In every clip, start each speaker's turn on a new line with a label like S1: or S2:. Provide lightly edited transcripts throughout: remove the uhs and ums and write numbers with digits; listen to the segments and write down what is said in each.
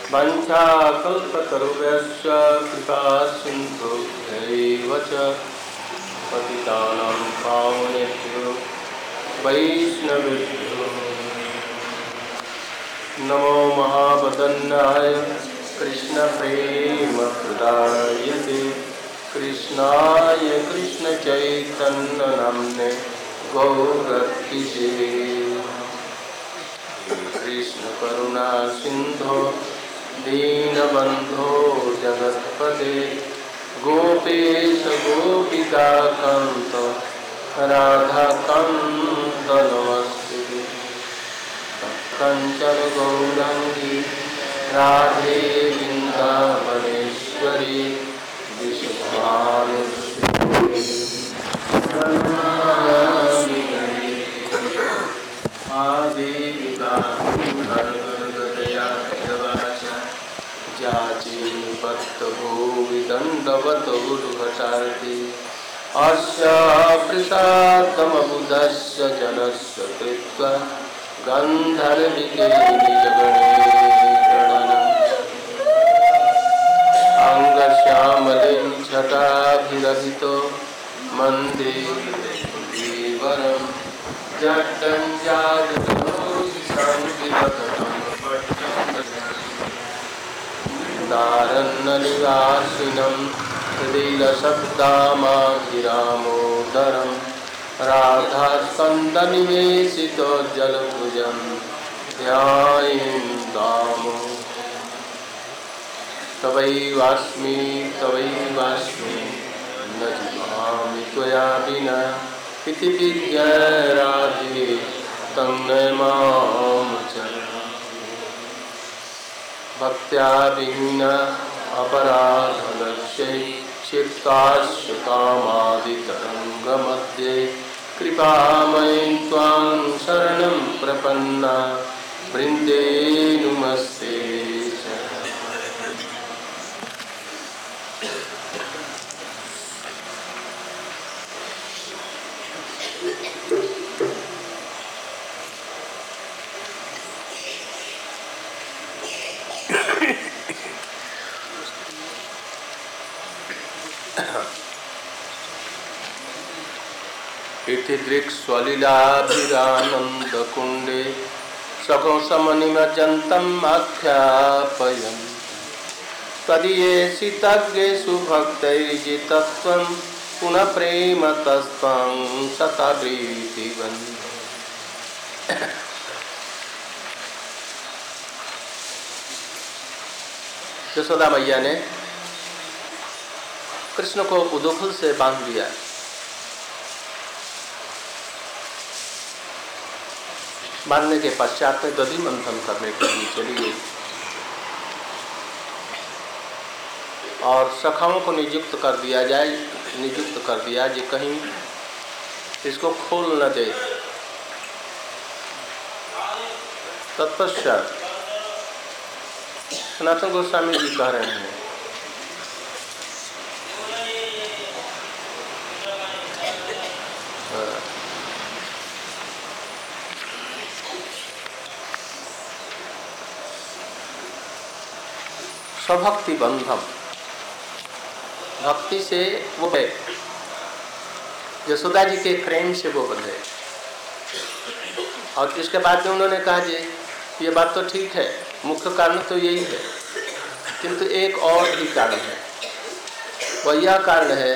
S1: वञ्चाकल्पतरुभ्यश्च कृपा सिन्धुभ्यैव च पतितानां पावनेभ्यो वैष्णवेभ्यो नमो महावदन्याय कृष्णप्रेमप्रदायते कृष्णाय कृष्णचैतन्यनाम्ने गौरक्षिते कृष्ण करुणा सिंधो दीनबंधो जगत्पते गोपेश गोपिका कांत राधा कांत नमस्ते कंचन गौरंगी राधे वृंदावनेश्वरी विश्वानुश्री जाचीपत्तभूविदण्डवत गुरुभटार्थे अस्य प्रसादमबुधस्य जनस्य कृत्वा गन्धर्विके निजगणे अङ्गश्यामलिं छटाभिरहितो मन्दे देवरं दारन्ननिवासिनं हृदिलशब्दामाभिरामोदरं राधास्कन्दनिवेशितो जलभुजं ध्यायेन् दामो तवैवास्मि न जीवामि त्वया विना इति विज्ञाय राधे तं नमाम च भक्त्या विहीना अपराधलक्ष्ये क्षिप्ताश्च कामादितरङ्गमध्ये कृपामयीं त्वां शरणं प्रपन्ना वृन्दे नुमस्ते इति दृक्स्वलिलाभिरानन्दकुण्डे सकोसमनिमज्जन्तम् आख्यापयन् तदीयेषि तज्ञेषु भक्तैर्जितत्वं पुनः प्रेम तस्त्वं शतावृत्तिवन्। यशोदा मैया ने कृष्ण को उदुफल से बांध दिया। बांधने के पश्चात में दधि मंथन करने के लिए चली गई और सखाओं को नियुक्त कर दिया कि कहीं इसको खोल न दे। तत्पश्चात सनातन गोस्वामी जी कह रहे हैं स्वभक्ति बंधम, भक्ति से वो है यशोदा जी के प्रेम से वो बंधे। और इसके बाद में उन्होंने कहा जी ये बात तो ठीक है, मुख्य कारण तो यही है, किंतु एक और भी कारण है। वह यह कारण है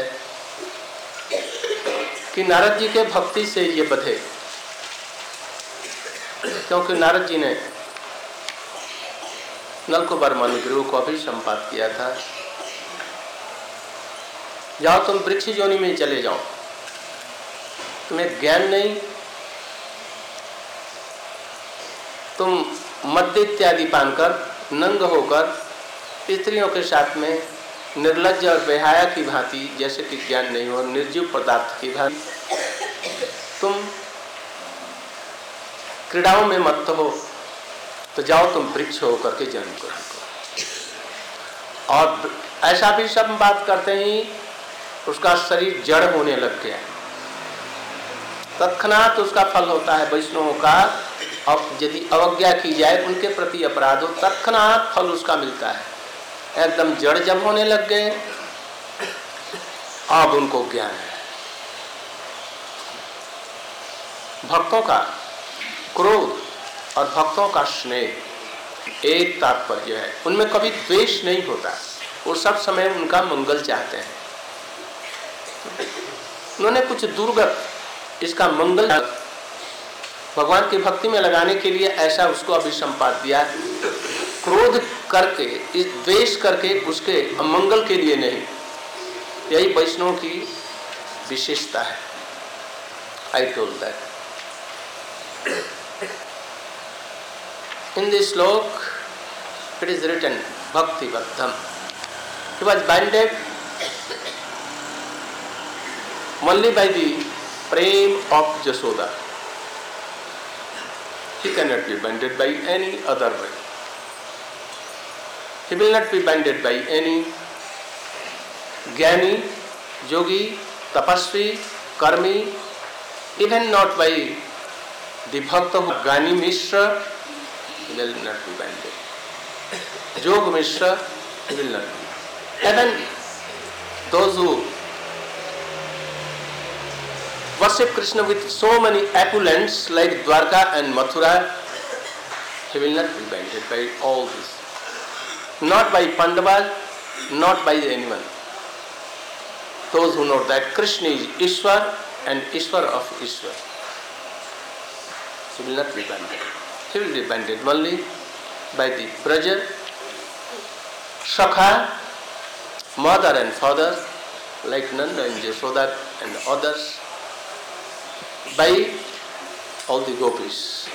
S1: कि नारद जी के भक्ति से ये बंधे, क्योंकि नारद जी ने नलकुबर मनुगुरु को भी संपात किया था, जाओ तुम वृक्ष योनि में चले जाओ, तुम्हें ज्ञान नहीं, तुम मद्य इत्यादि पान कर नंग होकर स्त्रियों के साथ में निर्लज्ज और बेहाया की भांति, जैसे कि ज्ञान नहीं हो, निर्जीव पदार्थ की भांति तुम क्रीड़ाओं में मत हो, तो जाओ तुम वृक्ष होकर के जन्म करो। और ऐसा भी सब बात करते ही उसका शरीर जड़ होने लग गया। तत्क्षणात उसका फल होता है वैष्णवों का अब यदि अवज्ञा की जाए, उनके प्रति अपराध हो, तत्क्षणात फल उसका मिलता है। एकदम जड़ जब होने लग गए, अब उनको ज्ञान है। भक्तों का क्रोध और भक्तों का स्नेह एक तात्पर्य है, उनमें कभी द्वेष नहीं होता, वो सब समय उनका मंगल चाहते हैं। उन्होंने कुछ दुर्गत इसका मंगल भगवान की भक्ति में लगाने के लिए ऐसा उसको अभिसंपात दिया, क्रोध करके, इस द्वेष करके उसके अमंगल के लिए नहीं। यही वैष्णव की विशेषता है। I told that in this slok it is written bhakti baddham. He was binded only by the prem of Jasoda. He cannot be binded by any other way. He will not be binded by any jnani, yogi, tapasvi, karmi, even not by the bhakta who Gani Mishra. He will not be binded. Jog Mishra, he will not be. Even those who worship Krishna with so many opulence like Dwarka and Mathura, he will not be binded by all this. Not by Pandavas, not by anyone. Those who know that Krishna is Ishwar and Ishwar of Ishwar, he will not be binded. He will be binded only by the Braja, Shakha, mother and father, like Nanda and Jashoda and others, by all the gopis.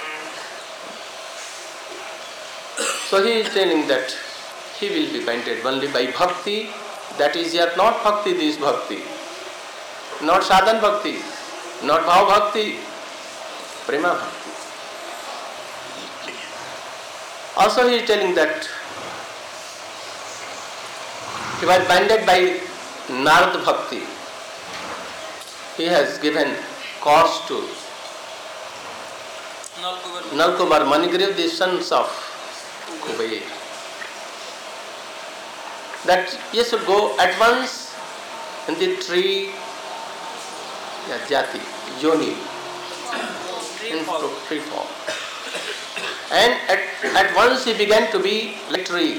S1: So he is telling that he will be binded only by bhakti, that is yet not bhakti, this bhakti, not sadhan bhakti, not bhav bhakti, prema bhakti. Also he is telling that he was binded by Narad bhakti. He has given course to Nalkumar Manigriv, the sons of Kubeir, that you should go at once in the tree, Jati, Yoni, in free fall. And at once he began to be like tree.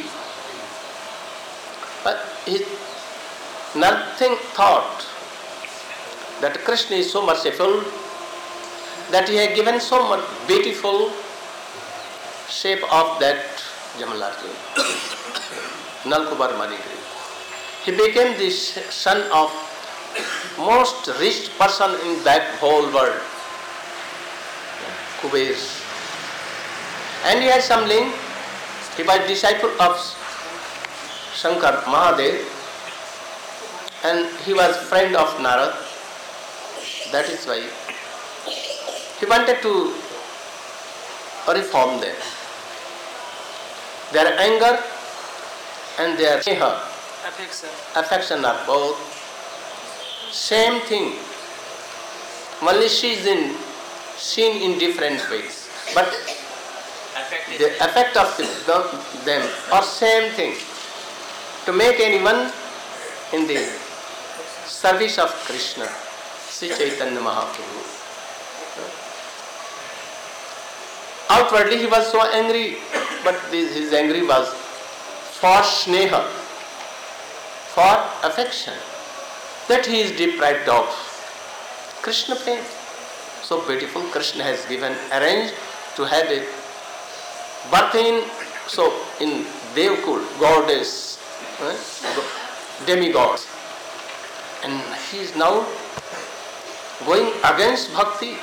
S1: But he nothing thought that Krishna is so merciful that he had given so much beautiful shape of that Jamalarjun, Nalkumar Manigriv. He became the son of most rich person in that whole world, Kubeir. And he had some link. He was disciple of Shankar Mahadev and he was friend of Narad. That is why he wanted to reform them. Their anger and their affection are both same thing. Only she is seen in different ways. But the effect of them are same thing. To make anyone in the service of Krishna, Sri Chaitanya Mahaprabhu. Outwardly he was so angry, but his anger was for sneha, for affection, that he is deprived of Krishna prem. So beautiful Krishna has given, arranged to have it. Birth in Devkul, goddess, demigods. And he is now going against bhakti.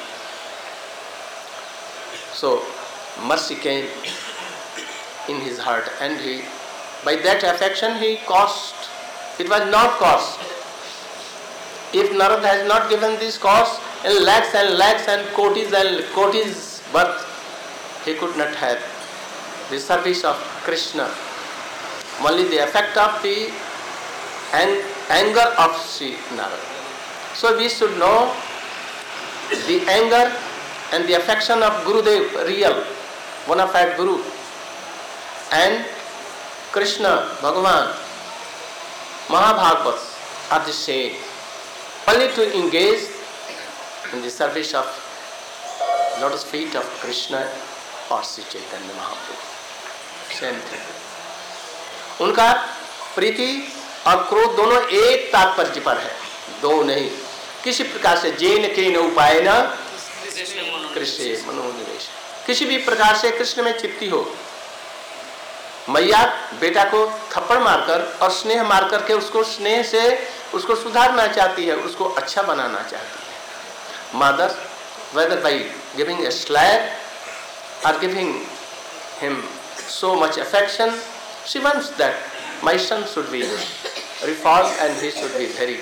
S1: So mercy came in his heart and by that affection he caused. It was not caused. If Narad has not given this cause in lakhs and kotis birth, he could not have the service of Krishna. Only the effect of the anger of Sri Narad. So we should know the anger and the affection of Gurudev, real, bona fide Guru, and Krishna, Bhagavan, Mahabhagavat are the same. Only to engage in the service of lotus feet of Krishna or Sri Chaitanya Mahaprabhu. Same thing. उनका प्रीति और क्रोध दोनों एक तात्पर्य पर है, दो नहीं। किसी प्रकार से जेन के न उपाय न कृष्ण मनोनिवेश, किसी भी प्रकार से कृष्ण में चित्ती हो। मैया बेटा को थप्पड़ मारकर और स्नेह मार करके उसको स्नेह से उसको सुधारना चाहती है, उसको अच्छा बनाना चाहती है। Mother, whether by giving a slap or giving him so much affection, she wants that my son should be reformed and he should be very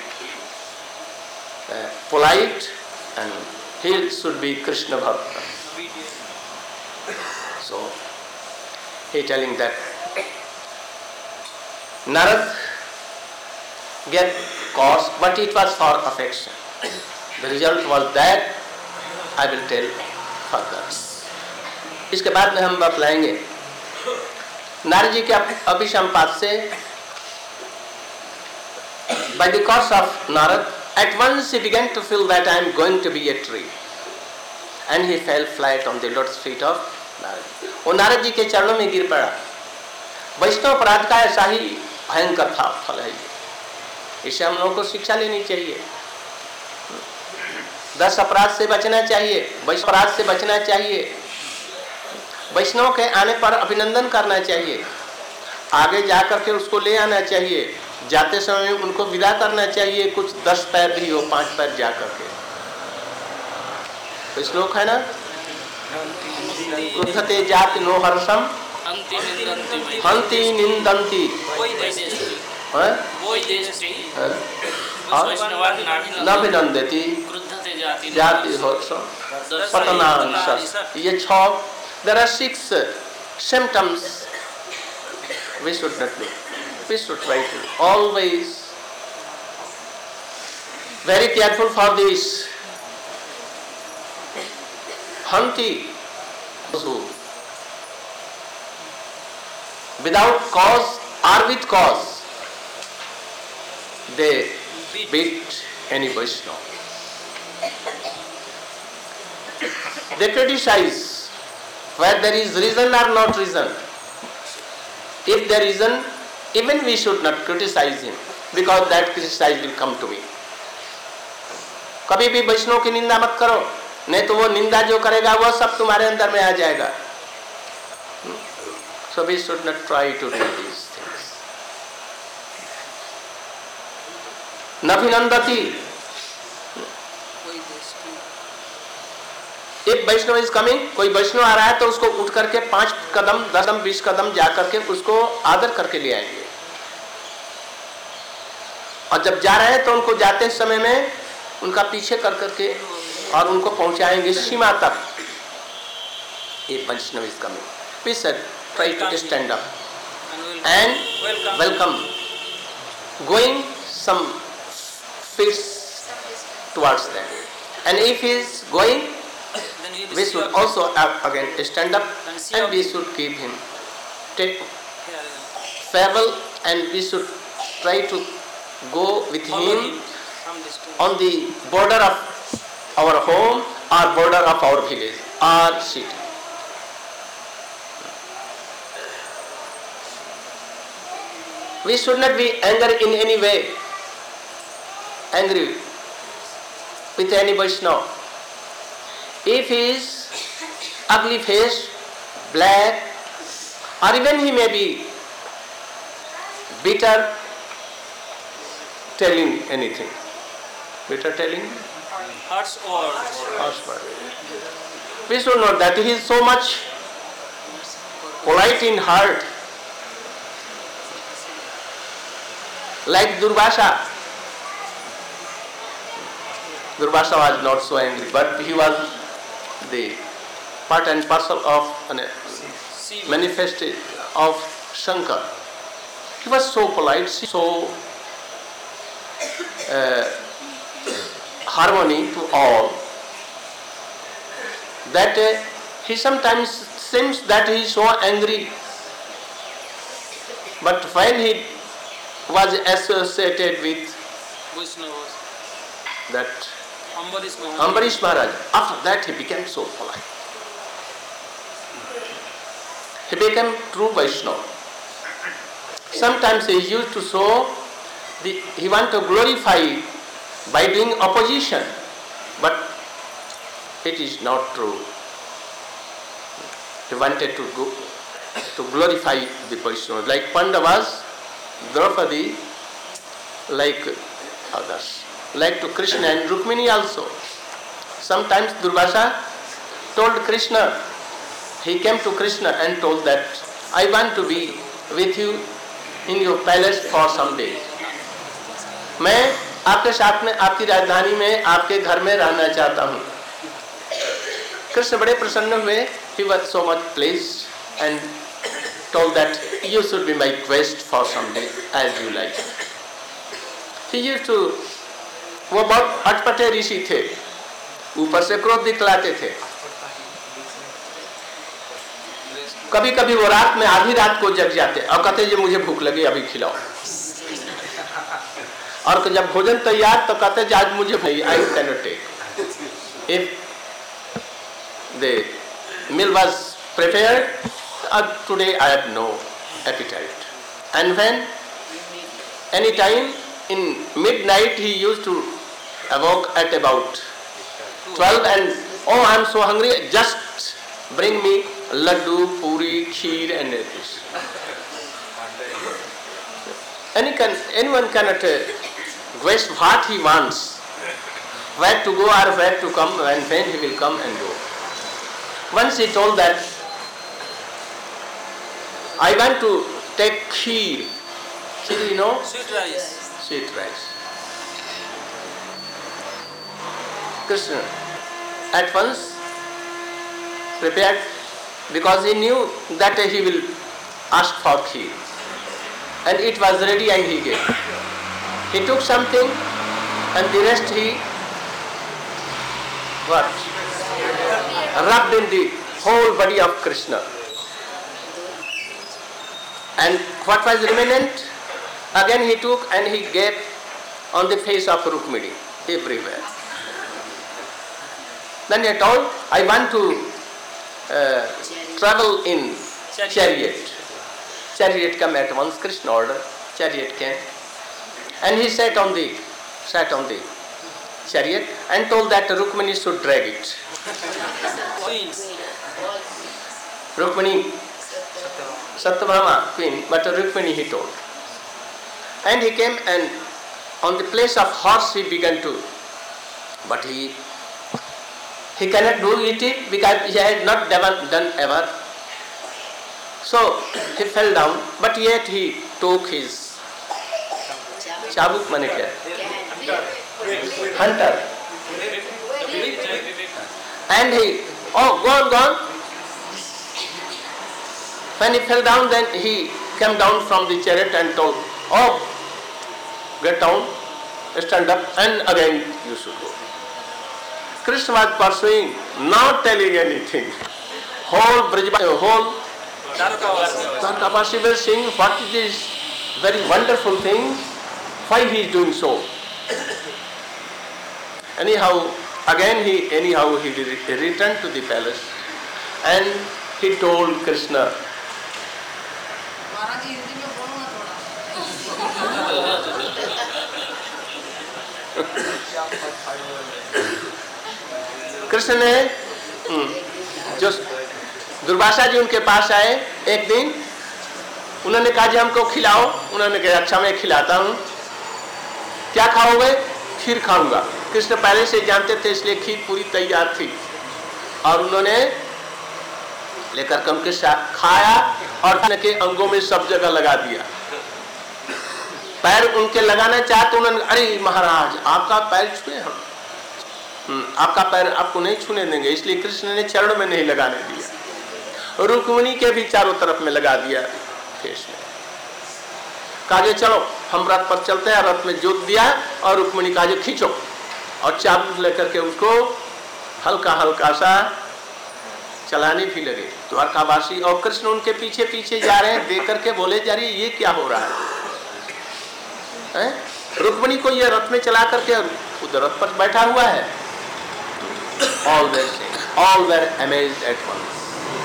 S1: polite and he should be Krishna Bhakta. So he telling that Narad get caused, but it was for affection. The result was that I will tell further. इसके बाद में हम बतलाएंगे नारद जी के अभिसंपात से। By the course of Narad, at once he began to feel that I am going to be a tree, and he fell flat on the lotus feet of Narad. वो नारद जी के चरणों में गिर पड़ा। वैष्णव अपराध का ऐसा ही भयंकर फल है। इससे हम लोगों को शिक्षा लेनी चाहिए। 10 अपराध से बचना चाहिए, वैष्णव अपराध से बचना चाहिए। वैष्णव के आने पर अभिनंदन करना चाहिए, आगे जाकर के उसको ले आना चाहिए, जाते समय उनको विदा करना चाहिए, कुछ 10 पैर भी हो, 5 पैर जा करके। तो श्लोक है ना, क्रुद्धते जाति नो हर्षम हंति निंदन्ति नभिनंदति जाति हर्षम पतनांश। ये 6, there are 6 symptoms we should not do. We should try to always very careful for this. Hanti, who without cause or with cause they beat any Vaishnava. They criticize where there is reason or not reason. If there is reason, even we should not criticize him, because that criticize will come to me. कभी भी वैष्णव की निंदा मत करो, नहीं तो वो निंदा जो करेगा वो सब तुम्हारे अंदर में आ जाएगा। So we should not try to do these things. Navinandati. If Vaishnava is coming, कोई वैष्णव आ रहा है तो उसको उठ करके 5 कदम 10 कदम 20 कदम जा करके उसको आदर करके ले आएंगे। और जब जा रहे हैं तो उनको जाते समय में उनका पीछे कर करके और उनको पहुंचाएंगे सीमा तक। If Vaishnava is coming, we said try to stand up and welcome, going some feet towards them. And if he is going, we should also again stand up and we should give him take farewell, and we should try to go with him on the border of our home or border of our village or city. We should not be angry in any way, angry with any Vaishnava. If he is ugly face, black, or even he may be bitter, telling anything. Bitter telling?
S2: Harsh
S1: word. We should know that he is so much polite in heart, like Durvasa. Durvasa was not so angry, but he was the part and parcel of manifestation of Shankar. He was so polite, so harmony to all. that he sometimes seems that he is so angry. But when he was associated with that Ambarish Maharaj, after that he became so polite. He became true Vaishnava. Sometimes he used to show, he want to glorify by doing opposition, but it is not true. He wanted to glorify the Vaishnavas, like Pandavas, Draupadi, like others, like to Krishna and Rukmini also. Sometimes Durvasa told Krishna, he came to Krishna and told that, I want to be with you in your palace for some days. मैं आपके साथ में आपकी राजधानी में आपके घर में रहना चाहता हूँ. कृष्ण बड़े प्रसन्न हुए. He was so much pleased and told that you should be my guest for some day as you like. He used to, वो बहुत अटपटे ऋषि थे, ऊपर से क्रोध दिखलाते थे. कभी कभी वो रात में आधी रात को जग जाते और कहते जी मुझे भूख लगी अभी खिलाओ. और जब भोजन तैयार तो कहते जी आज मुझे I cannot take. If the meal was prepared, today I have no appetite. And when any time in midnight he used to awoke at about 12 and oh I am so hungry, just bring me laddu, puri, kheer and everything. Anyone cannot waste what he wants, where to go or where to come and when he will come and go. Once he told that, I want to take kheer. Kheer, you know?
S2: Sweet rice.
S1: Sweet rice. Krishna at once prepared, because he knew that he will ask for kheer. And it was ready and he gave. He took something and the rest he rubbed in the whole body of Krishna. And what was remnant? Again he took and he gave on the face of Rukmini, everywhere. Then he told, I want to travel in chariot. Chariot came at once, Krishna ordered, chariot came. And he sat on the chariot and told that Rukmini should drag it. Rukmini, Satyabhama queen, but Rukmini he told. And he came and on the place of horse he began to, but he cannot do it because he had not done ever. So he fell down, but yet he took his Chabuk mane kya? Hunter. And he, gone. When he fell down, then he came down from the chariot and told, get down, stand up, and again you should go. Krishna was pursuing, not telling anything. Whole Dwarkavasi will sing what is this very wonderful thing, why he is doing so. Anyhow, he returned to the palace and he told Krishna, Krishna ने जो दुर्वासा जी उनके पास आए एक दिन, उन्होंने कहा जी हमको खिलाओ. उन्होंने कहा अच्छा मैं खिलाता हूँ. क्या खाओगे? खीर खाऊंगा. कृष्ण पहले से जानते थे इसलिए खीर पूरी तैयार थी और उन्होंने लेकर के उनके साथ खाया और उनके अंगों में सब जगह लगा दिया. पैर उनके लगाना चाहते उन्होंने, अरे महाराज आपका पैर छुए हम, आपका पैर आपको नहीं छूने देंगे. इसलिए कृष्ण ने चरण में नहीं लगाने दिया. रुक्मिणी के भी चारों तरफ में लगा दिया फेस में. कहा चलो हम रथ पर चलते हैं. रथ में जोत दिया और रुक्मिणी कहा खींचो और चाबुक लेकर के उसको हल्का हल्का सा चलाने भी लगे द्वारकावासी, और कृष्ण उनके पीछे पीछे जा रहे हैं। देख करके बोले जा रही ये क्या हो रहा है? रुक्मिणी को ये रथ में चला करके उधर रथ पर बैठा हुआ है। All were amazed at once.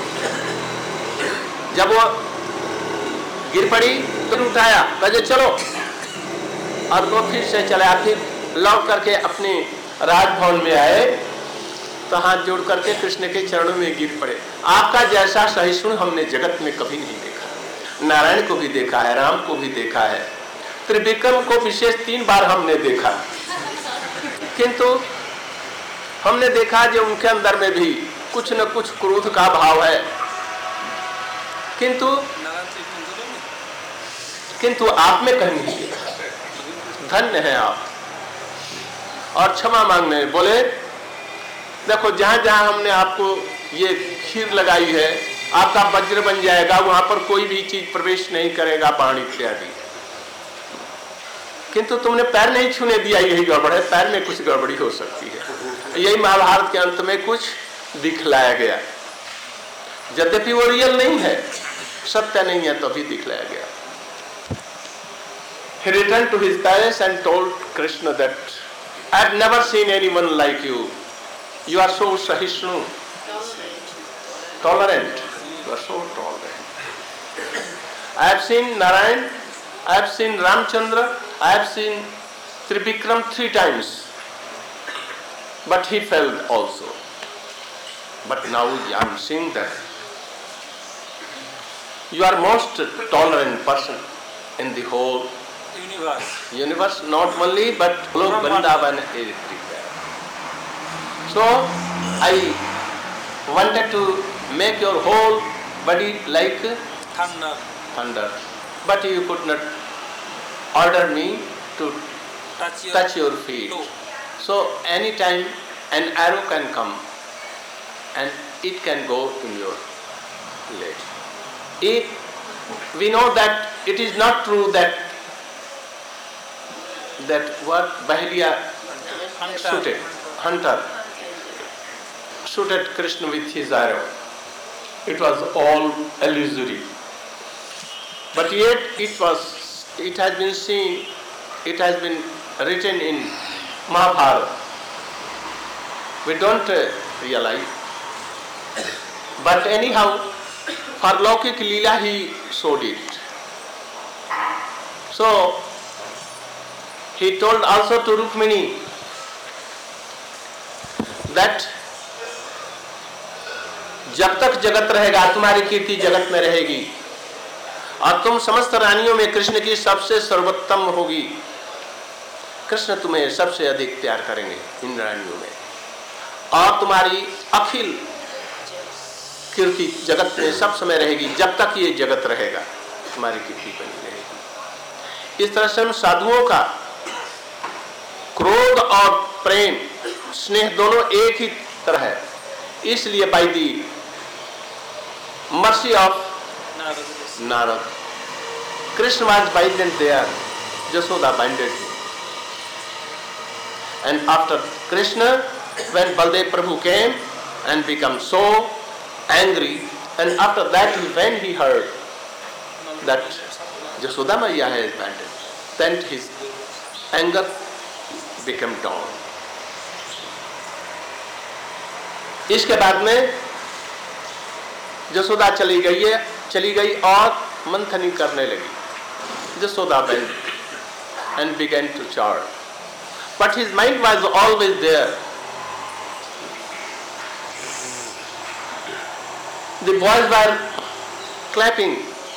S1: जब वो गिर पड़ी तो उठाया, कहे चलो, और वो फिर से चला। फिर लौट करके अपने राजभवन में आए तो हाथ जोड़ करके कृष्ण के चरणों में गिर पड़े। आपका जैसा सहिष्णु हमने जगत में कभी नहीं देखा। नारायण को भी देखा है, राम को भी देखा है, त्रिविक्रम को विशेष 3 बार हमने देखा, किंतु हमने देखा जो उनके अंदर में भी कुछ न कुछ क्रोध का भाव है, किंतु आप में कहीं नहीं देखा। धन्य है आप। और क्षमा मांगने बोले देखो जहां जहां हमने आपको ये खीर लगाई है आपका वज्र बन जाएगा, वहां पर कोई भी चीज प्रवेश नहीं करेगा, पानी इत्यादि, किंतु तुमने पैर नहीं छूने दिया, यही गड़बड़ है। पैर में कुछ गड़बड़ी हो सकती है। यही महाभारत के अंत में कुछ दिखलाया गया, यद्यपि वो रियल नहीं है, सत्य नहीं है, तो भी दिखलाया गया। He returned to his palace and told Krishna that I have never seen anyone like you. You are so sahisnu, tolerant. You are so tolerant. I have seen Narayan, I have seen Ramchandra, I have seen Trivikram 3 times, but he failed also. But now I am seeing that you are most tolerant person in the whole universe, not only but whole Vrindavan is prepared. So I wanted to make your whole body like thunder, but you could not order me to touch your feet. So anytime an arrow can come and it can go in your leg. If we know that it is not true that what Bahiliya hunter shooted Krishna with his arrow, it was all illusory. But yet it has been seen, it has been written in Mahabharata. We don't realize. But anyhow, for Laukik Leela he showed it. So he told also to Rukmini that जब तक जगत रहेगा तुम्हारी कीर्ति जगत में रहेगी और तुम समस्त रानियों में कृष्ण की सबसे सर्वोत्तम होगी। कृष्ण तुम्हें सबसे अधिक प्यार करेंगे इन रानियों में, और तुम्हारी अखिल कीर्ति जगत में सब समय रहेगी। जब तक ये जगत रहेगा तुम्हारी कीर्ति बनी रहेगी। इस तरह से हम साधुओं का क्रोध और प्रेम स्नेह दोनों एक ही तरह है। इसलिए by the mercy of Narad, Krishna was binded there, Jasoda binded him. And after Krishna, when Baldev Prabhu came and became so angry, and after that when he heard that Jasoda Maiya has binded, then his anger became down. इसके बाद में जसोदा चली गई और मंथनी करने लगी। Jasoda went and began to chant, but his mind was always there. The boys were clapping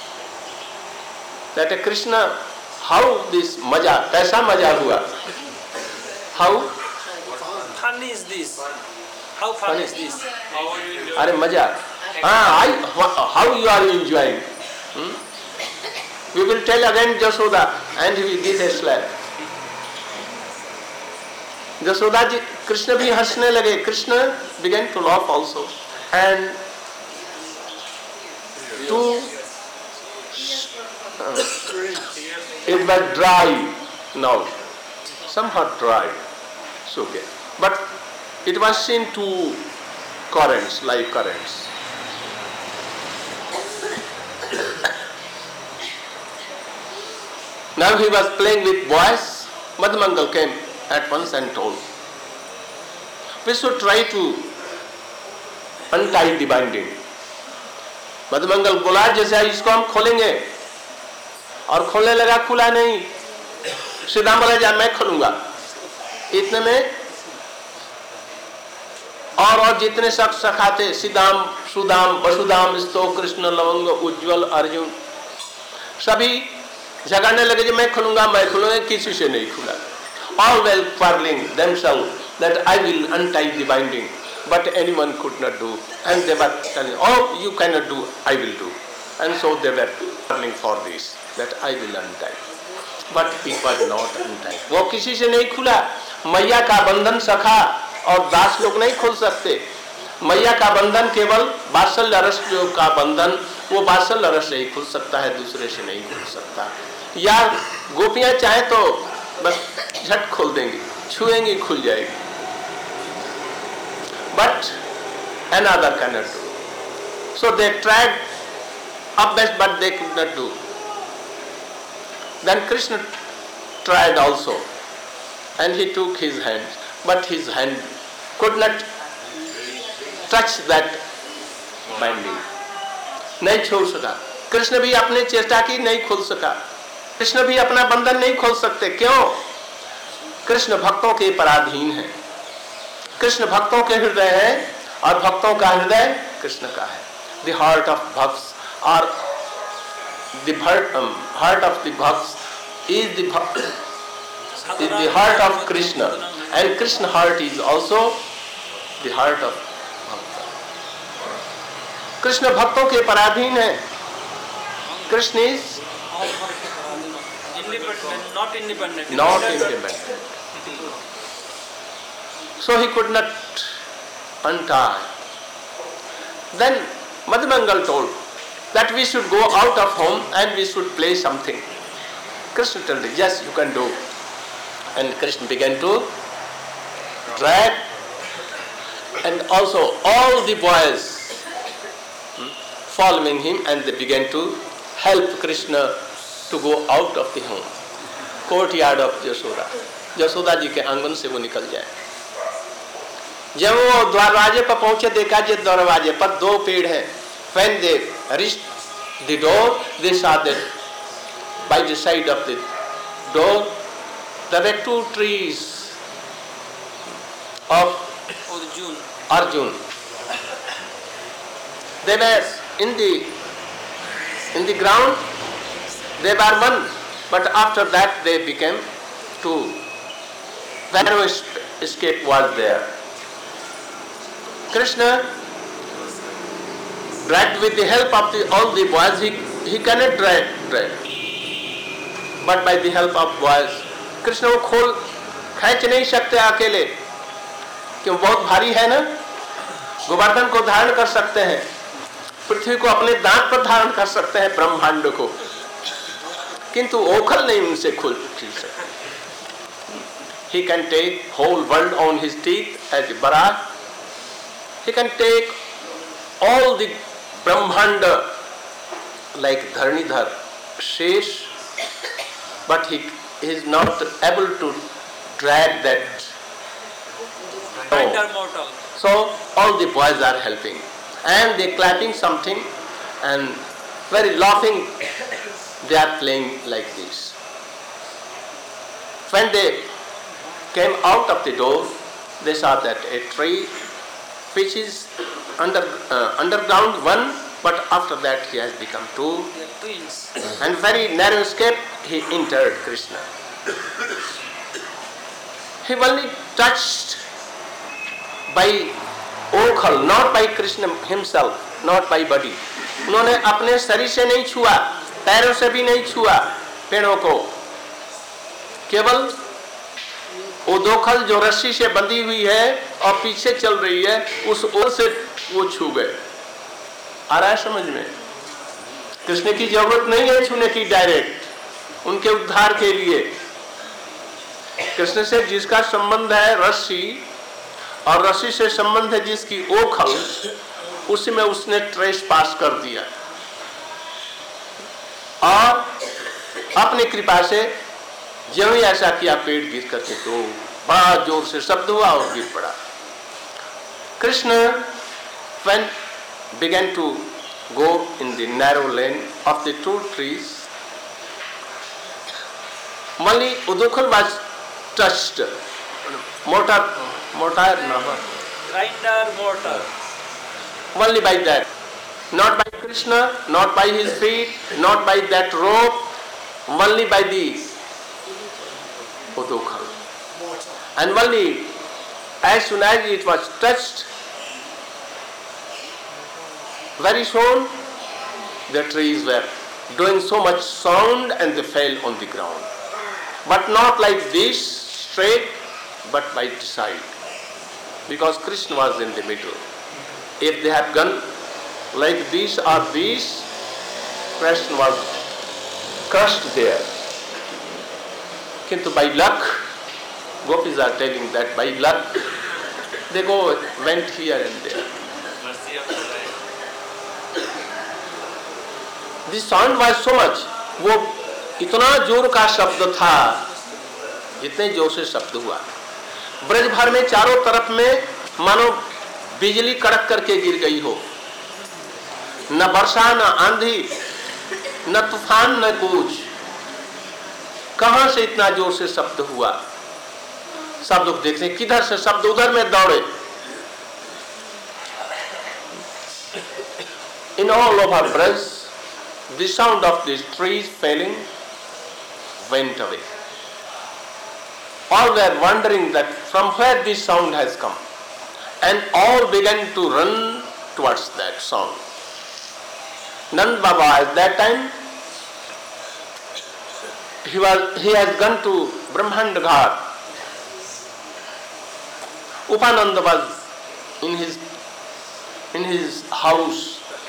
S1: that Krishna, how this maja, kaisa maja hua? How
S2: fun is this? How fun is this?
S1: अरे मजा, how you are enjoying? We will tell again Jasoda, and he will give a slap. Jasoda ji, Krishna भी हंसने लगे. Krishna began to laugh also, and it was dry now, somewhat dry, it's okay. But it was seen two currents, live currents, Now he was playing with boys. Madhumangal came at once and told, we should try to untie the binding. Madhumangal बोला जैसे इसको हम खोलेंगे, और खोलने लगा, खुला नहीं। श्रीदाम बोला जा मैं खोलूंगा। इतने में और जितने शख्स सखाते, सीदाम, सुदाम, वसुदाम, स्तो, कृष्ण, लवंग, उज्जवल, अर्जुन, सभी झगड़ने लगे जो मैं खोलूंगा, किसी से नहीं खुला। All were quarreling themselves that I will untie the binding, but anyone could not do, and they were telling, oh, you cannot do, I will do, and so they were quarreling for this, that I will untie, but it was not untied. वो किसी से नहीं खुला। मैया का बंधन सखा और दास लोग नहीं खोल सकते। मैया का बंधन केवल वात्सल्य रस का बंधन, वो वात्सल्य रस से ही खुल सकता है, दूसरे से नहीं खुल सकता। या गोपियां चाहे तो बस झट खोल देंगी, छुएंगी खुल जाएगी, but another cannot do. So they tried up best, but they could not do. Then Krishna tried also, and he took his hand, but his hand could not touch that binding. नहीं छोड़ सका। कृष्ण भी अपने चेष्टा की, नहीं खोल सका। कृष्ण भी अपना बंधन नहीं खोल सकते। क्यों? कृष्ण भक्तों के पराधीन है। कृष्ण भक्तों के हृदय है, और भक्तों का हृदय कृष्ण का है। The heart of bhakts, or the heart of the bhakts is the heart of Krishna, and Krishna heart is also the heart of bhakta. Krishna भक्तों के पराधीन है। Krishna is
S2: not independent.
S1: Not independent. So he could not untie. Then Madhumangal told that we should go out of home and we should play something. Krishna told him, yes, you can do. And Krishna began to drag, and also all the boys following him, and they began to help Krishna to go out of the home. Courtyard of Yashoda. Yashoda ji के आंगन से वो निकल जाए। जब वो दरवाजे पर पहुंचे, देखा कि दरवाजे पर दो पेड़ हैं। When they reached the door, they saw that by the side of the door there were two trees of Arjun. They were in the ground. They were one, but after that they became two. Narrow escape was there. Krishna dragged with the help of all the boys. He cannot drag, but by the help of boys, Krishna वो खींच नहीं सकते अकेले, क्यों? बहुत भारी है ना। गोवर्धन को धारण कर सकते हैं, पृथ्वी को अपने दांत पर धारण कर सकते हैं, ब्रह्मांड को, किंतु ओखल नहीं उनसे खुल सकते। He can take whole world on his teeth as a barak. He can take all the Brahmanda like Dharnidhar, Shesh, but he is not able to drag that. So all the boys are helping, and they clapping something and very laughing. They are playing like this. When they came out of the door, they saw that a tree which is underground one, but after that he has become two. And very narrow escape he entered Krishna. He only touched by okhal, not by Krishna himself, not by body. उन्होंने अपने शरीर से नहीं छुआ, पैरों से भी नहीं छुआ पेड़ों को, केवल वो दोखल जो रस्सी से बंधी हुई है और पीछे चल रही है, उस ओर से वो छू गए। आ रहा है समझ में? कृष्ण की जरूरत नहीं है छूने की डायरेक्ट, उनके उद्धार के लिए। कृष्ण से जिसका संबंध है रस्सी, और रस्सी से संबंध है जिसकी ओखल, उसी में उसने ट्रेस पास कर दिया। और अपनी कृपा से ज्यों ही ऐसा किया, पेड़ गिर करके तो बड़ा जोर से शब्द हुआ और गिर पड़ा। Krishna when began to go in the narrow lane of the two trees, only Udukal was touched. Mortar, no.
S2: Grinder mortar.
S1: Only by that. Not by Krishna, not by his feet, not by that rope, only by the Udukal. And only as soon as it was touched, very soon the trees were doing so much sound and they fell on the ground. But not like this straight, but by the side. Because Krishna was in the middle. If they had gone like this or this, Krishna was crushed there. Kintu by luck, gopis are telling that by luck, they went here and there. The sound was so much, वो इतना जोर का शब्द था, इतने जोर से शब्द हुआ, ब्रज भर में चारों तरफ में मानो बिजली कड़क करके गिर गई हो। न वर्षा, न आंधी, न तूफान, न कुछ। कहां से इतना जोर से शब्द हुआ? सब लोग देखते हैं किधर से शब्द, उधर में दौड़े। In all over Braj, the sound of these trees falling went away. All were wondering that from where this sound has come, and all began to run towards that sound. Nand Baba at that time, he has gone to Brahmand Ghat. Upananda was in his house.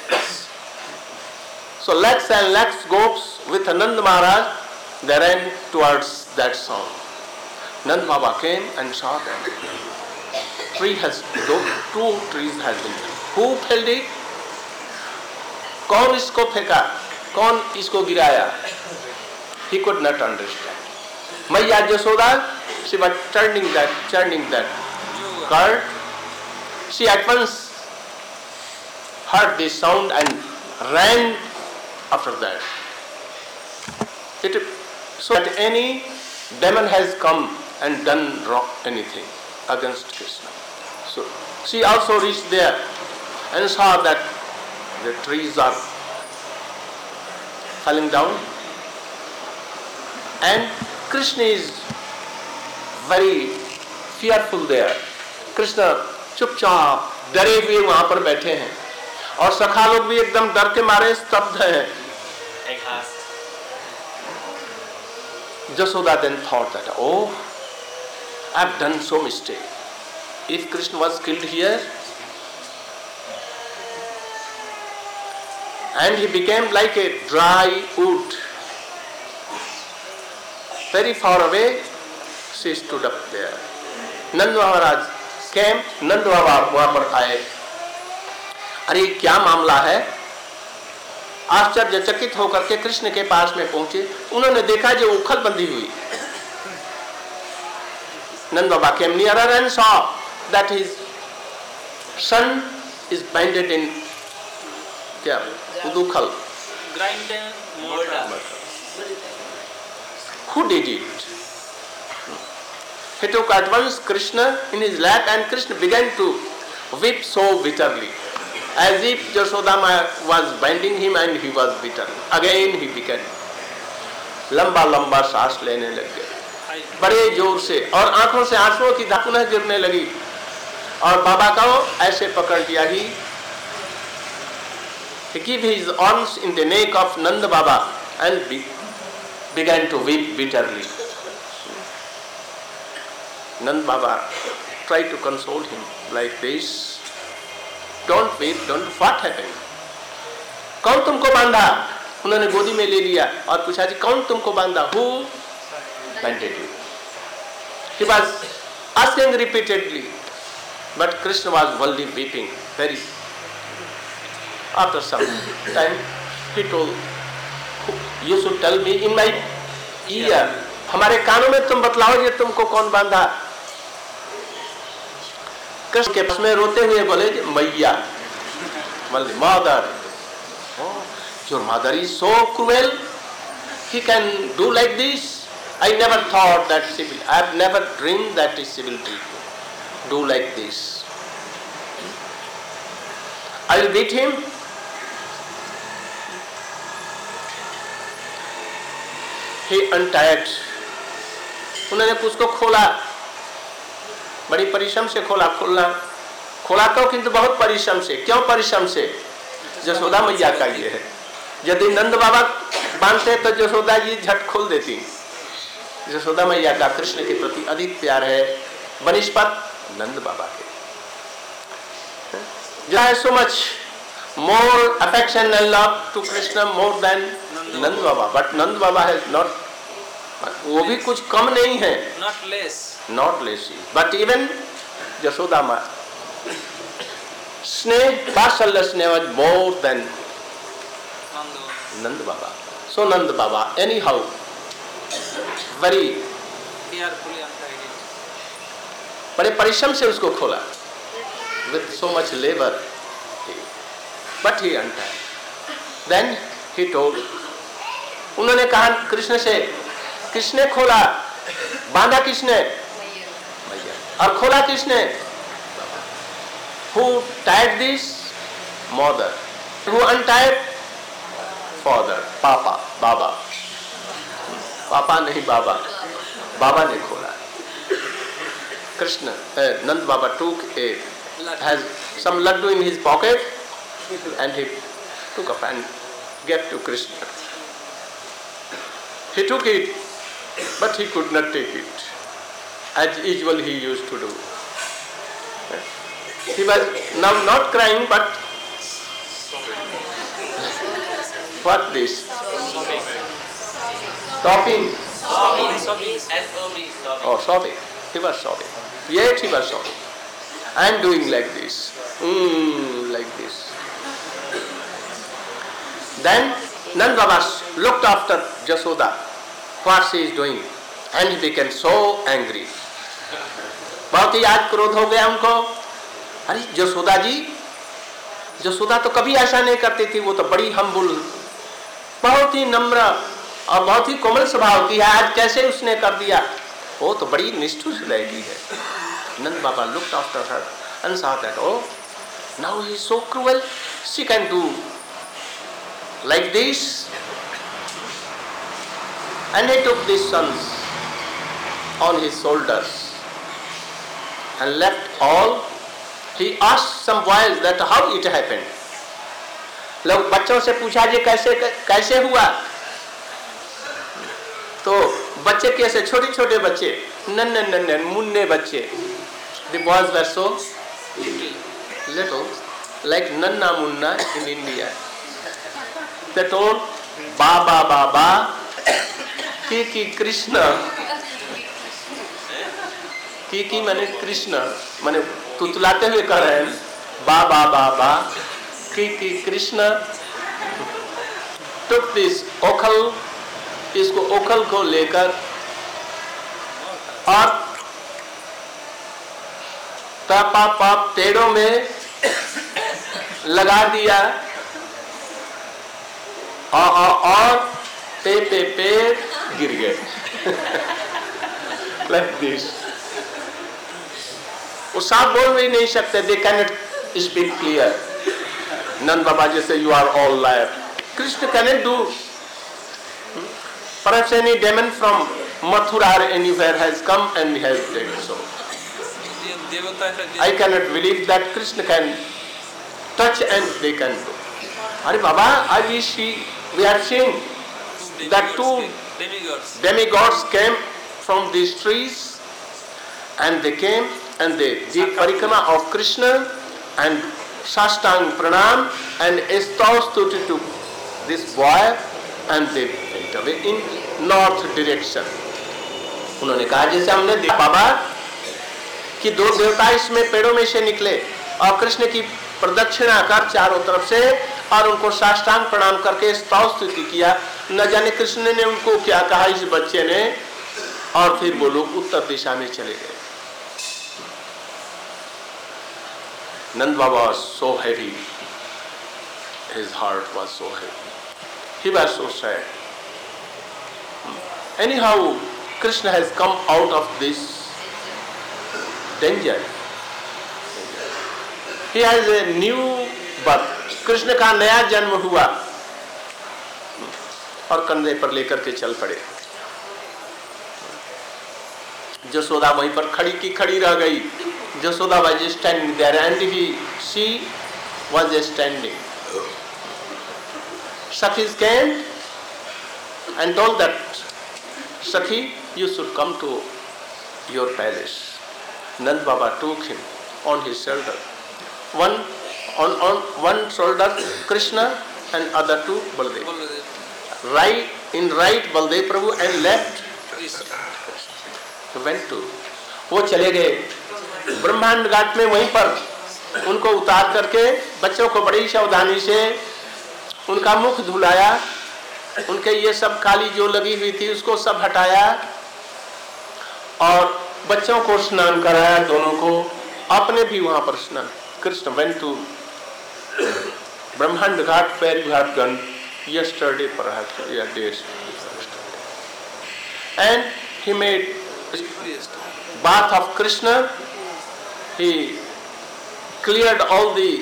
S1: So lakhs and lakhs goats with Nand Maharaj, they ran towards that sound. Nand Baba came and saw that two trees has been. Who felled it? कौन इसको फेंका? कौन इसको गिराया? He could not understand. Maiya Jasoda, she was churning that curd. She at once heard this sound and ran after that. So that any demon has come and done wrong anything against Krishna. So she also reached there and saw that the trees are falling down, and Krishna is very fearful there. Krishna चुपचाप डरे हुए वहां पर बैठे हैं और सखा लोग भी एकदम डर के मारे स्तब्ध हैं. Jasoda then thought that, oh, I have done so mistake. If Krishna was killed here, and he became like a dry wood, very far away, she stood up there. Nand Maharaj came, Nand Baba वहां पर आए. अरे क्या मामला है? आश्चर्यचकित होकर के कृष्ण के पास में पहुंचे. उन्होंने देखा जो उखल बंधी हुई. Nand Baba came nearer and saw that his son is binded in क्या udukhal.
S2: Grinding mortar.
S1: Who did it? He took at once Krishna in his lap, and Krishna began to weep so bitterly, as if Jasoda was binding him and he was bitter. Again he began लंबा लंबा सांस लेने लग गए बड़े जोर से, और आंखों से आंसुओं की धापुनें गिरने लगी. और बाबा को ऐसे पकड़ लिया. He gave his arms in the neck of Nanda Baba and began to weep bitterly. Nanda Baba tried to console him like this. Don't weep, don't. What happened? कौन तुमको बांधा? उन्होंने गोदी में ले लिया और पूछा जी कौन तुमको बांधा? Who banded you? He was asking repeatedly, but Krishna was only weeping very. After some time, he told You should tell me in my ear. हमारे कानों में तुम बतलाओ ये तुमको कौन बांधा। कृष्ण के पास में रोते हुए बोले मैया, mother, your mother is so cruel. He can do like this. I never thought that she will. I have never dreamed that she will do like this. I will beat him. He untied. उन्होंने उसको खोला, बड़ी परिश्रम से खोला तो किंतु बहुत परिश्रम से। क्यों परिश्रम से? यशोदा मैया का ये है। यदि नंद बाबा बांधते तो यशोदा जी झट खोल देती। यशोदा मैया का कृष्ण के प्रति अधिक प्यार है बनिस्पत नंद बाबा के। There is so much more affection and love to Krishna more than Nand Baba, but Nand Baba has not. वो भी कुछ कम नहीं है।
S2: Not less.
S1: Not less, but even Yashoda Ma. Sneh, Vasalya Sneh was more than Nand Baba. So Nand Baba, anyhow, very
S2: carefully untied.
S1: बड़े परिश्रम से उसको खोला, with so much labor, but he untied. Then he told, उन्होंने कहा कृष्ण से, कृष्ण ने खोला, बांधा किसने? मैया। और खोला किसने? Who tied this? Mother. Who untied? Father. Papa. बाबा। पापा नहीं बाबा, बाबा ने खोला। Krishna, Nand Baba took has some laddu in his pocket and he took up and gave to Krishna. He took it, but he could not take it, as usual he used to do. He was now not crying, but what this? Sobbing. Oh, sobbing. He was sobbing. Yet he was sobbing. And doing like this. Like this. Then Nand Baba looked after Yashoda, what she is doing, and he became so angry. बहुत ही आज क्रोध हो गया हमको। अरे यशोदा जी, यशोदा तो कभी ऐसा नहीं करती थी, वो तो बड़ी हम्बुल, बहुत ही नम्र और बहुत ही कोमल स्वभाव की है, आज कैसे उसने कर दिया? वो तो बड़ी निष्ठुर लड़की है। Nand Baba looked after her and saw that, oh, now he is so cruel, she can do like this. And he took these sons on his shoulders and left all. He asked some boys that how it happened. लोग बच्चों से पूछा जे कैसे हुआ? तो बच्चे कैसे, छोटे छोटे बच्चे, नन्हे मुन्ने बच्चे. The boys were so little, like Nanna Munna in India. They told, Baba Baba, Kiki Krishna. Kiki माने कृष्ण, माने तुतलाते हुए कह रहे हैं, बाबा बाबा, Kiki Krishna took this ओखल, इसको ओखल को लेकर और पाप पेड़ों में लगा दिया और पे गिर गए। Like this. वो साफ बोल भी नहीं सकते, they cannot speak clear. Nand Baba just say, you are all liar. Krishna cannot do. Perhaps any demon from Mathura or anywhere has come and has done so. I cannot believe that Krishna can touch and they can do. Are Baba, I wish we had seen that two demigods came from these trees and they came and they did parikrama of Krishna and Sastang Pranam and Stuti to this boy and they went away in north direction. उन्होंने कहा जैसे हमने देखा बाबा कि दो देवता इसमें पेड़ों में से निकले और कृष्ण की प्रदक्षिणा कर चारों तरफ से और उनको साष्टांग प्रणाम करके स्तव स्तुति किया। न जाने कृष्ण ने उनको क्या कहा इस बच्चे ने, और फिर वो लोग उत्तर दिशा में चले गए। Nand Baba was so heavy, his heart was so heavy, he was so sad. Anyhow, Krishna has come out of this danger. He has a new birth. Krishna का नया जन्म हुआ और कंधे पर लेकर के चल पड़े। जसोदा वहीं पर खड़ी की खड़ी रह गई। Jasoda was standing there and she was standing. Sakhis came and told that, Sakhi, you should come to your palace. Nand Baba took him on his shoulder. On one shoulder Krishna and other two Baldev. In right Baldev Prabhu and left Krishna. Went to, वो चले गए ब्रह्मांड घाट में। वहीं पर उनको उतार करके बच्चों को बड़ी सावधानी से उनका मुख धुलाया, उनके ये सब काली जो लगी हुई थी उसको सब हटाया और बच्चों को स्नान कराया, दोनों को, अपने भी वहां पर स्नान। कृष्ण went to ब्रह्मांड घाट where you have gone yesterday perhaps, yeah, days, and he made bath of Krishna. He cleared all the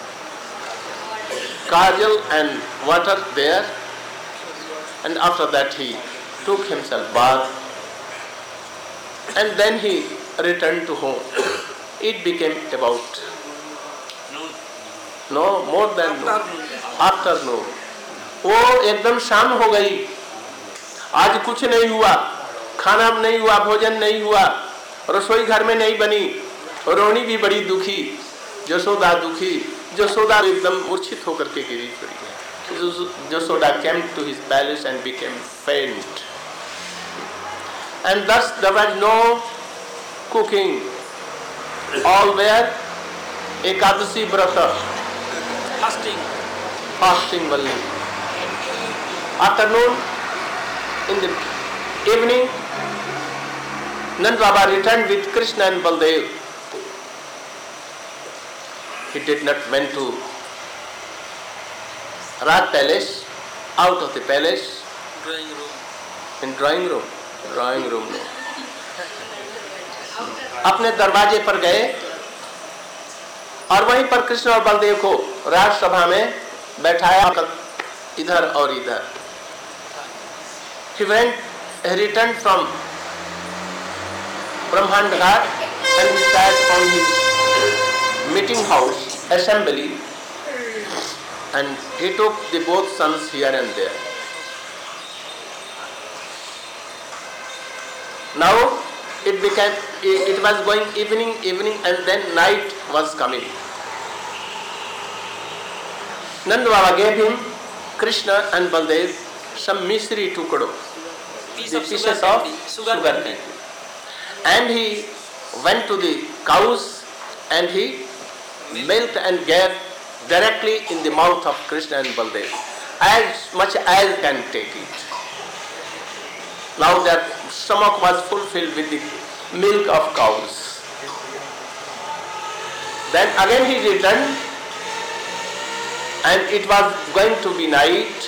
S1: kajal and water there, and after that he took himself bath, and then he returned to home. It became about more than afternoon. वो एकदम शाम हो गई। आज कुछ नहीं हुआ, खाना नहीं हुआ, भोजन नहीं हुआ, रसोई घर में नहीं बनी। रोहिणी भी बड़ी दुखी, जसोदा दुखी। जसोदा एकदम मूर्छित होकर के गिरी पड़ी है। Jasoda came to his palace and became faint, and thus there was no cooking. All were Ekadashi Vrata, fasting only. Afternoon, in the evening, Nand Baba returned with Krishna and Baldev. He did not went to Raj Palace, out of the palace, drawing room. अपने दरवाजे पर गए और वहीं पर कृष्ण और बलदेव को राजसभा में बैठाया, इधर और इधर। He returned from Brahmand Ghat and he sat on his meeting house assembly, and he took the both sons here and there. Now it was going evening, and then night was coming. Nand Baba gave him, Krishna and Baldev, some misri tukdo, the pieces of sugar cane. And he went to the cows and he milked and gave directly in the mouth of Krishna and Baldev, as much as can take it. Now their stomach was fulfilled with the milk of cows. Then again he returned, and it was going to be night.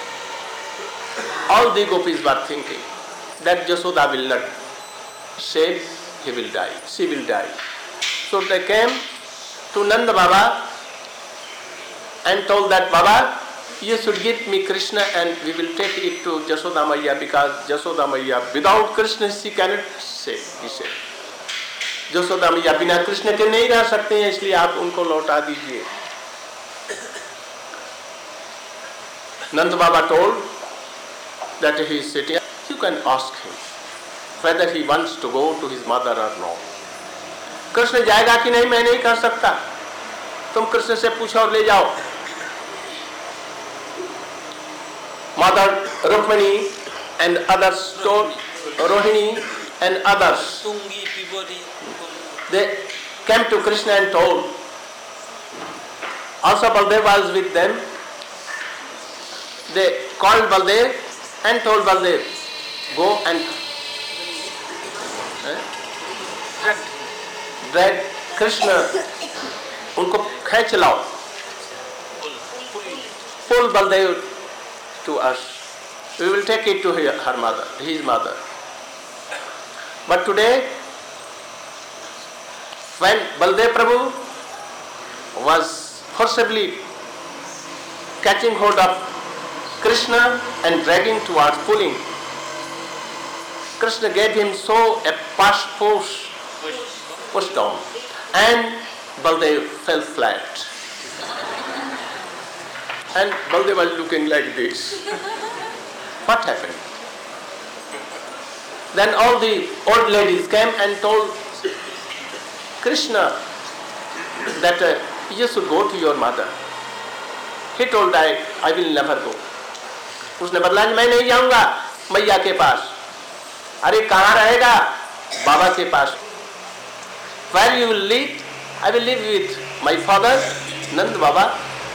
S1: All the gopis were thinking that Jasoda will not save, he will die, she will die. So they came to Nanda Baba and told that, Baba, you should give me Krishna and we will take it to Jasoda Maiya, because Jasoda Maiya without Krishna she cannot save, he said. Jasoda Maiya बिना कृष्ण के नहीं रह सकते हैं, इसलिए आप उनको लौटा दीजिए. Nanda Baba told that he is sitting. You can ask him whether he wants to go to his mother or no. Krishna जाएगा कि नहीं मैं नहीं कर सकता, तुम कृष्ण से पूछो और ले जाओ. Mother Rukmini and others told, Rohini and others, they came to Krishna and told. Also Baldev was with them, they called Baldev and told Baldev, go and drag Krishna, उनको खींच लाओ, pull Baldev to us. We will take it to her mother, his mother. But today, when Baldev Prabhu was forcibly catching hold of Krishna and dragging towards, pulling, Krishna gave him so a push down, and Baldev fell flat. And Baldev was looking like this. What happened? Then all the old ladies came and told Krishna that you should go to your mother. He told that I will never go. उसने बदला मैं नहीं जाऊंगा मैया के पास. अरे कहाँ रहेगा? बाबा के पास. Where you will live? I will live with my father, Nand Baba.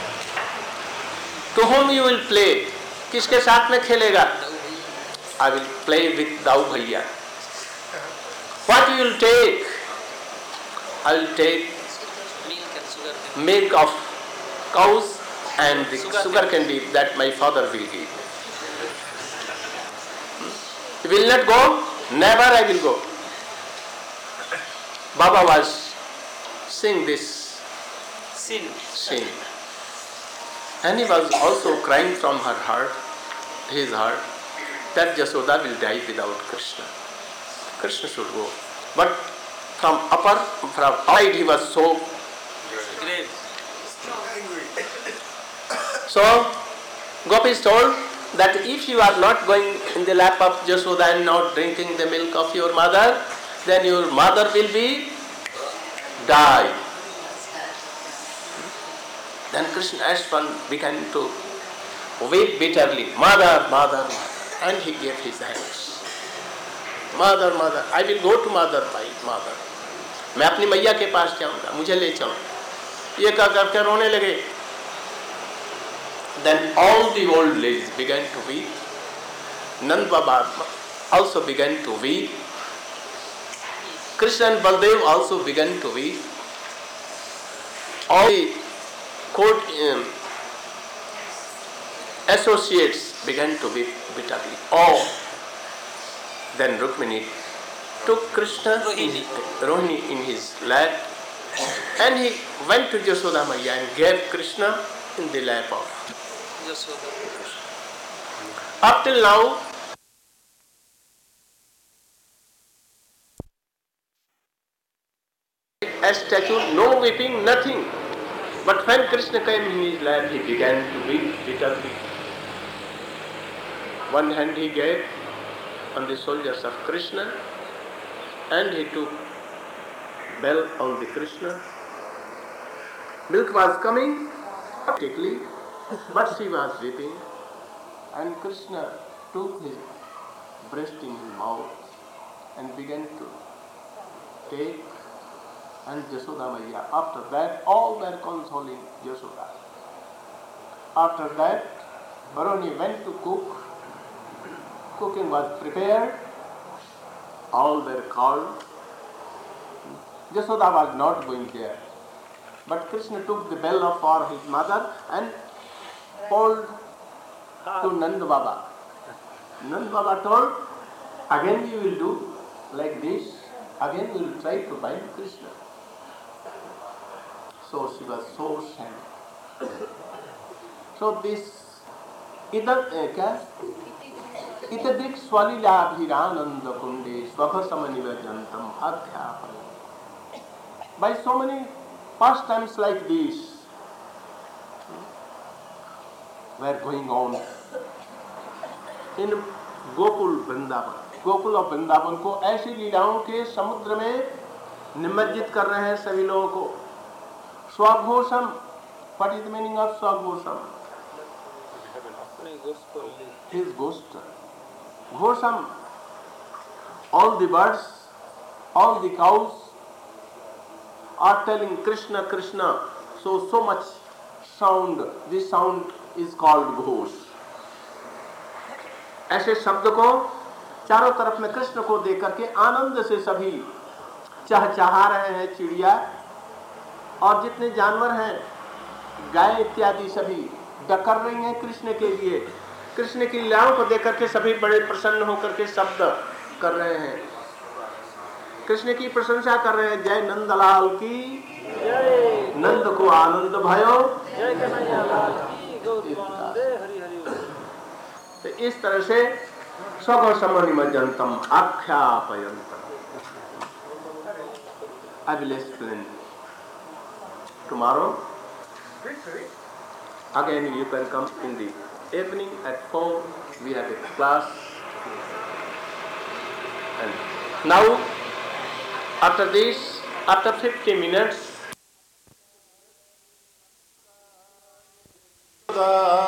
S1: To whom you will play? किसके साथ में खेलेगा? I will play with Dau Bhaiya. What you will take? I will take milk of cows and the sugar candy that my father will give. You will not go? Never I will go. Baba was seeing this scene. And he was also crying from her heart, his heart, that Jasoda will die without Krishna. Krishna should go. But from outside he was so
S2: Great.
S1: So Gopis told that if you are not going in the lap of Jasoda and not drinking the milk of your mother, then your mother will be die. Then Krishna began to weep bitterly. Mother, mother, mother. And he gave his hands. Mother, mother, I will go to mother, my mother. मैं अपनी मैया के पास जाऊंगा, मुझे ले चलो. ये कह करके रोने लगे. Then all the old ladies began to weep. Nand Baba also began to weep. Krishna and Baldev also began to weep. All the court associates began to weep bitterly. Oh, then Rukmini took Krishna, Rohini in his lap, and he went to Jasoda Maiya and gave Krishna in the lap of Jasoda. Up till now, a statue, no weeping, nothing. But when Krishna came in his lap, he began to weep bitterly. One hand he gave on the shoulders of Krishna, and he took bell on the Krishna. Milk was coming quickly, but she was weeping, and Krishna took his breast in his mouth and began to take. And Jasoda Maiya, after that, all were consoling Jasoda. After that, Baroni went to cook. Cooking was prepared. All were called. Jasoda was not going there. But Krishna took the bell for his mother and called to Nand Baba. Nand Baba told, again you will do like this. Again you will try to bind Krishna. So she was so sad. So this Itadrik Swalilabhirananda Kunde Swakhasamanivajantam Adhyapana. By so many pastimes like this were going on in Gokul Vrindavan. Gokul और वृंदावन को ऐसी लीलाओं के समुद्र में निमज्जित कर रहे हैं सभी लोगों को. स्वघोषम, what is the meaning of स्वघोषम? His ghost. Ghosham, all the birds, all the cows are telling Krishna, Krishna. So much sound, this sound is called ghosh. ऐसे शब्द को चारों तरफ में कृष्ण को देख करके आनंद से सभी चहचहा रहे हैं। चिड़िया और जितने जानवर हैं, गाय इत्यादि सभी डकर रही हैं कृष्ण के लिए। कृष्ण की लीलाओं को देख करके सभी बड़े प्रसन्न होकर के शब्द कर रहे हैं, कृष्ण की प्रशंसा कर रहे हैं। जय नंदलाल की जय, नंद को आनंद भयो जय कन्हैया लाल की, गौर हरि हरि। तो इस तरह से स्वगौसमनिमज्जनतम आख्यापयन्तम। I will explain tomorrow. Again you can come in the evening at 4. We have a class. And now after this, after 50 minutes